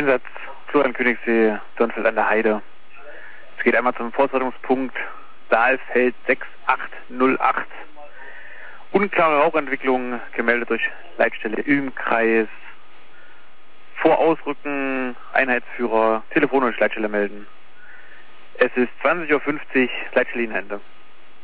Einsatz Florian Königssee, Dörnfeld an der Heide. Es geht einmal zum Forstrettungspunkt Saalfeld 6808. Unklare Rauchentwicklung gemeldet durch Leitstelle Ilm-Kreis. Vor Ausrücken, Einheitsführer, Telefon und Leitstelle melden. Es ist 20:50 Uhr, Leitstelle Ihnen Ende.